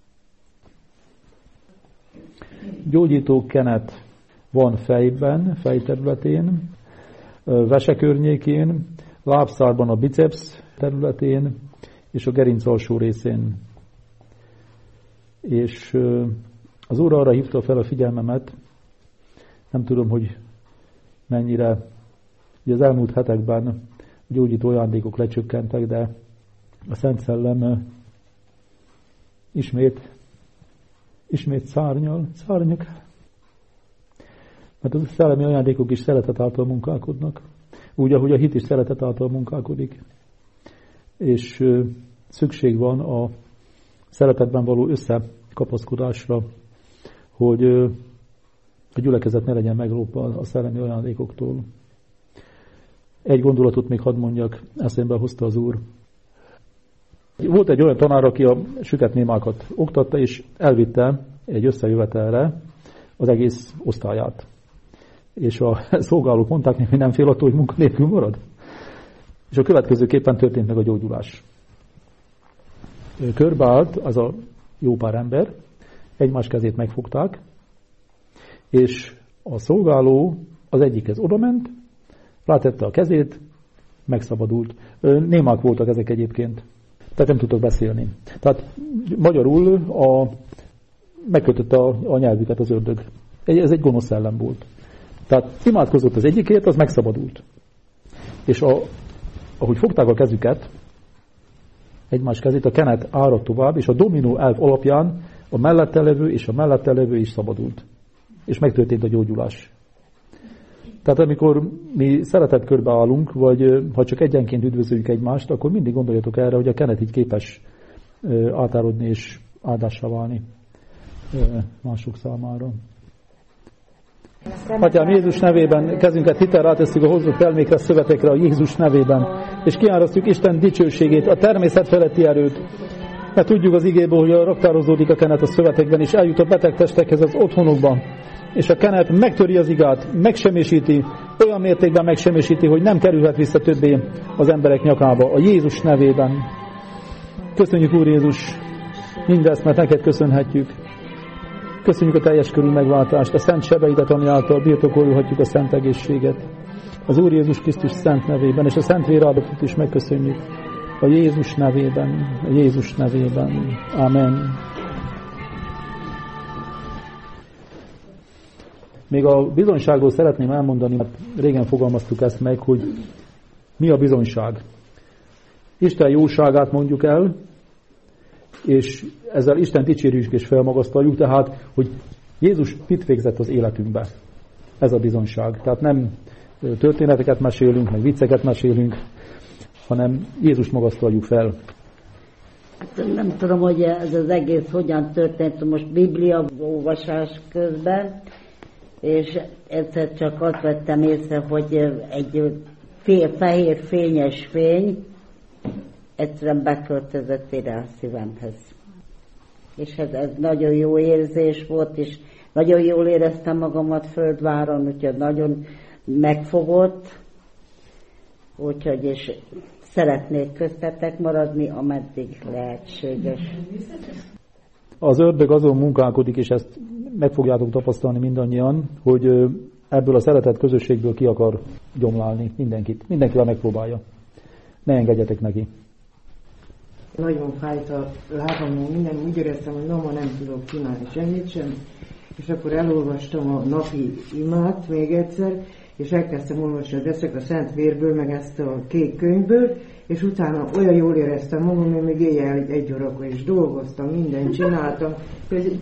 Gyógyító kenet van fejben, fejterületén, vese környékén, lábszárban a biceps területén, és a gerinc alsó részén. És az Úr arra hívta fel a figyelmemet, nem tudom, hogy mennyire, ugye az elmúlt hetekben a gyógyító ajándékok lecsökkentek, de a Szent Szellem ismét szárnyak. Mert a szellemi ajándékok is szeretet által munkálkodnak, úgy, ahogy a hit is szeretet által munkálkodik. És szükség van a szeretetben való összekapaszkodásra, hogy a gyülekezet ne legyen meglopva a szellemi ajándékoktól. Egy gondolatot még hadd mondjak, eszembe hozta az Úr. Volt egy olyan tanár, aki a süket némákat oktatta, és elvitte egy összejövetelre az egész osztályát. És a szolgálók mondták neki, hogy nem fél attól, hogy munkanélkül marad. És a következőképpen történt meg a gyógyulás. Körbeállt az a jó pár ember, egymás kezét megfogták, és a szolgáló az egyikhez odament, rátette a kezét, megszabadult. Némák voltak ezek egyébként, tehát nem tudtak beszélni. Tehát magyarul megkötötte a nyelvüket az ördög. Ez egy gonosz szellem volt. Tehát imádkozott az egyikért, az megszabadult. És ahogy fogták a kezüket, egymás kezét, a kenet áradt tovább, és a dominó elv alapján a mellette levő és a mellette levő is szabadult. És megtörtént a gyógyulás. Tehát amikor mi szeretetkörbe állunk, vagy ha csak egyenként üdvözöljük egymást, akkor mindig gondoljatok erre, hogy a kenet így képes átárodni és áldássá válni mások számára. Atyám, Jézus nevében kezünket hitelre átesszük a hozott elmékre, szövetekre a Jézus nevében, és kiárasztjuk Isten dicsőségét, a természet feletti erőt, mert tudjuk az igéből, hogy raktározódik a kenet a szövetekben, és eljut a beteg testekhez az otthonokban, és a kenet megtöri az igát, megsemmisíti, olyan mértékben megsemmisíti, hogy nem kerülhet vissza többé az emberek nyakába, a Jézus nevében. Köszönjük, Úr Jézus, mindezt, mert neked köszönhetjük. Köszönjük a teljes körű megváltást, a szent sebeidet, ami által birtokolhatjuk a szent egészséget. Az Úr Jézus Krisztus szent nevében, és a szent véráldozatot is megköszönjük. A Jézus nevében, a Jézus nevében. Amen. Még a bizonyságról szeretném elmondani, mert régen fogalmaztuk ezt meg, hogy mi a bizonyság. Isten jóságát mondjuk el, és ezzel Isten dicsérjük és felmagasztaljuk, tehát, hogy Jézus mit végzett az életünkbe. Ez a bizonyság. Tehát nem történeteket mesélünk, meg vicceket mesélünk, hanem Jézus magasztaljuk fel. Hát nem tudom, hogy ez az egész hogyan történt most Biblia olvasás közben, és egyszer csak azt vettem észre, hogy egy fehér fényes fény egyszerűen beköltözött ide a szívemhez. És ez nagyon jó érzés volt, és nagyon jól éreztem magamat Földváron, úgyhogy nagyon megfogott, úgyhogy és szeretnék köztetek maradni, ameddig lehetséges. Az ördög azon munkálkodik, és ezt meg fogjátok tapasztalni mindannyian, hogy ebből a szeretett közösségből ki akar gyomlálni mindenkit. Mindenkivel megpróbálja. Ne engedjetek neki. Nagyon fájt a lábam, minden, úgy éreztem, hogy ma nem tudok csinálni semmit sem, és akkor elolvastam a napi imát még egyszer, és elkezdtem olvasni, hogy veszek a Szent Vérből, meg ezt a kék könyvből, és utána olyan jól éreztem magam, hogy még éjjel 1 órakor is dolgoztam, mindent csináltam, hogy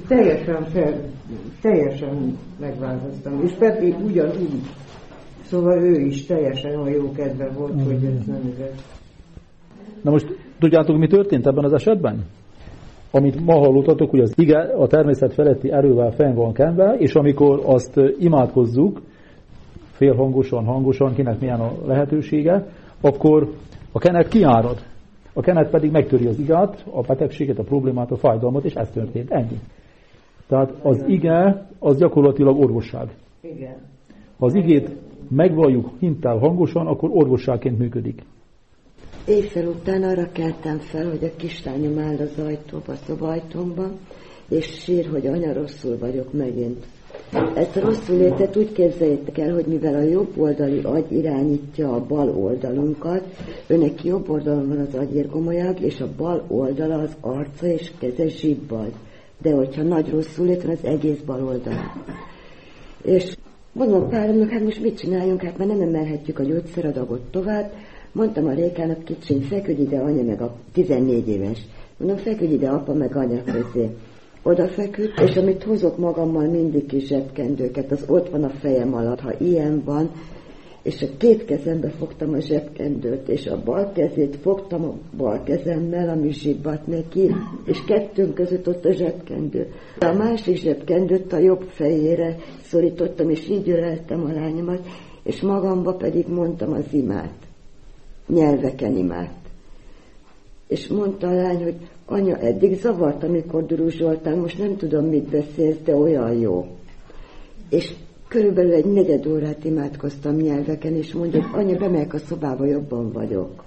teljesen megváltoztam, és pedig ugyanúgy. Szóval ő is teljesen olyan jó kedve volt, hogy ez nem igaz. Na most tudjátok, mi történt ebben az esetben? Amit ma hallottatok, hogy az ige a természet feletti erővel fenn van kenve, és amikor azt imádkozzuk, félhangosan, hangosan, kinek milyen a lehetősége, akkor a kenet kiárad. A kenet pedig megtöri az igát, a betegséget, a problémát, a fájdalmat, és ez történt. Ennyi. Tehát az ige, az gyakorlatilag orvosság. Igen. Ha az igét megvalljuk hinttel hangosan, akkor orvosságként működik. Éjfél után arra keltem fel, hogy a kislányom áll az ajtóba, a szobajtomba, és sír, hogy anya, rosszul vagyok megint. Ezt a rosszul létet úgy képzeljétek el, hogy mivel a jobb oldali agy irányítja a bal oldalunkat, őnek jobb oldalon van az agyérgomolyag, és a bal oldala az arca és keze zsibbad. De hogyha nagy rosszul lét van, az egész bal oldal. És mondom a páromnak, hát most mit csináljunk, hát már nem emelhetjük a gyógyszeradagot tovább. Mondtam a Rékának, kicsin, feküdj ide anya meg a 14 éves. Mondom, feküdj ide apa meg anya közé. Oda feküdt, és amit hozok magammal mindig kis zsebkendőket, az ott van a fejem alatt, ha ilyen van, és a 2 kezembe fogtam a zsebkendőt, és a bal kezét fogtam a bal kezemmel, ami zsibbadt neki, és 2 között ott a zsebkendő. A másik zsebkendőt a jobb fejére szorítottam, és így öleltem a lányomat, és magamba pedig mondtam az imát, nyelveken imád. És mondta a lány, hogy anya, eddig zavart, amikor duruzsoltál, most nem tudom, mit beszélsz, de olyan jó. És körülbelül egy 4 órát imádkoztam nyelveken, és mondja, hogy anya, bemegyek a szobába, jobban vagyok.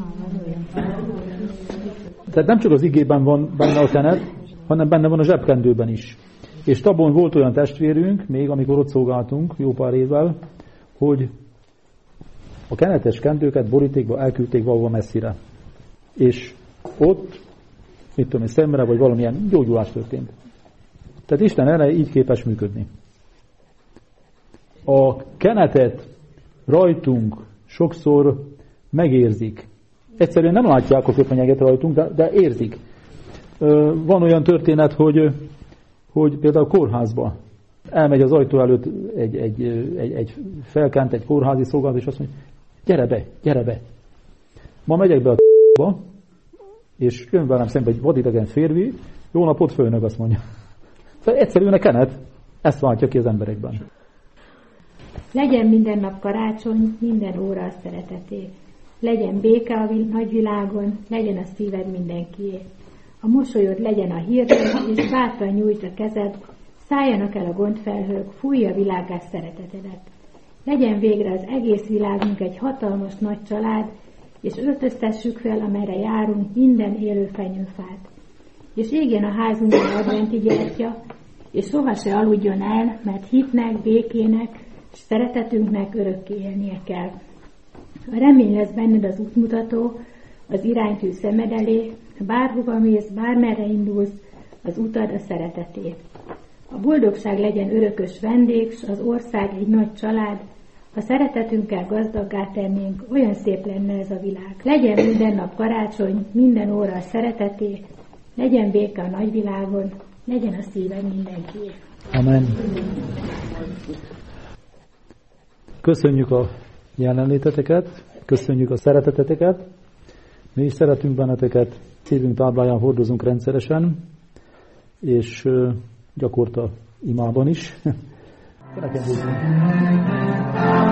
Tehát nem csak az igében van benne a kenet, hanem benne van a zsebkendőben is. És Tabon volt olyan testvérünk, még amikor ott szolgáltunk jó pár évvel, hogy a kenetes kendőket borítékba elküldték valahol messzire. És ott, mit tudom én, szemre, vagy valamilyen gyógyulás történt. Tehát Isten erre így képes működni. a kenetet rajtunk sokszor megérzik. Egyszerűen nem látják a köpenyeget rajtunk, de érzik. Van olyan történet, hogy például kórházba elmegy az ajtó előtt egy felkent, egy kórházi szolgálat, és azt mondja, gyere be. Ma megyek be a t***ba, és jön velem szembe egy vadidegen férfi, jó napot, főnök, azt mondja. Tehát egyszerűen a kenet ezt váltja ki az emberekben. Legyen minden nap karácsony, minden óra a szereteté. Legyen béke a nagyvilágon, legyen a szíved mindenkié. A mosolyod legyen a hírnök, és bátran nyújts a kezed, szálljanak el a gondfelhők, fújja a világás szeretetedet. Legyen végre az egész világunk egy hatalmas nagy család, és öltöztessük fel, amerre járunk, minden élő fenyőfát. És égjen a házunkban adventi gyertya, és soha se aludjon el, mert hitnek, békének, és szeretetünknek örökké élnie kell. A remény lesz benned az útmutató, az iránytű szemed elé, bárhova mész, bármerre indulsz, az utad a szereteté. A boldogság legyen örökös vendég, s az ország egy nagy család, ha szeretetünkkel gazdaggá tennénk, olyan szép lenne ez a világ. Legyen minden nap karácsony, minden óra a szereteté, legyen béke a nagyvilágon, legyen a szíved mindenkié. Amen. Köszönjük a jelenléteteket, köszönjük a szereteteteket, mi is szeretünk benneteket, szívünk tábláján hordozunk rendszeresen, és gyakorta imában is.